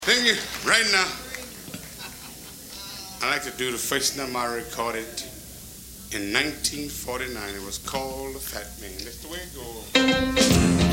Thank you. Right now, I like to do the first number I recorded in 1949. It was called The Fat Man. That's the way it goes.